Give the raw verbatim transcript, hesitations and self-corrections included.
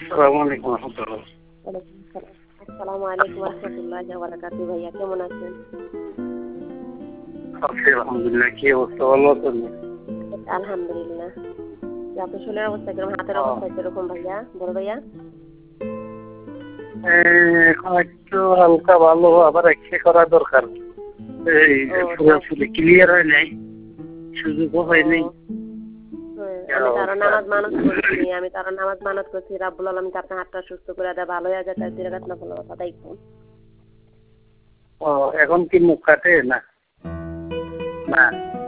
আসসালামু আলাইকুম ওয়া রাহমাতুল্লাহ। ওয়ালাইকুম আসসালাম। আসসালামু আলাইকুম ওয়া রাহমাতুল্লাহি ওয়া বারাকাতুহু। ভাইয়া কেমন আছেন? আছি আলহামদুলিল্লাহ। কি অবস্থা, ভালো আছেন? আলহামদুলিল্লাহ। যে আপনার শরীরের অবস্থা কিরকম? হাতের ও, অবস্থা কিরকম ভাইয়া? বড় ভাইয়া? এই এখন একটু হালকা ভালো, আবার এক্সরে করা দরকার। এই ও তাই। পুরোপুরি ক্লিয়ার হয় নাই, সুযোগও ও হয় নাই। হ্যাঁ, এই আমি তো আরো অবস্থা আর নামাজ কি। মানত করছি। আমি তো আরো নামাজ মানত করছি। রাব্বুল আলামিনকে আপনার হাতটা সুস্থ করে দেয়, ভালো হয়ে যায়, তাই দুই রাকাত নফল নামাজ আদায় করুন। ও, এখন কি মুখ কাটে না? না।